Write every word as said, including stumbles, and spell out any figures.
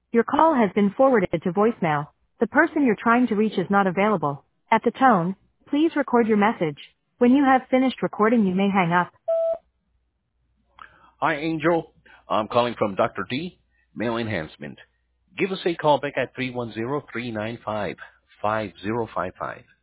Your call has been forwarded to voicemail. The person you're trying to reach is not available. At the tone, please record your message. When you have finished recording, you may hang up. Hi, Angel. I'm calling from Doctor D, Mail Enhancement. Give us a call back at three one zero, three nine five, five zero five five.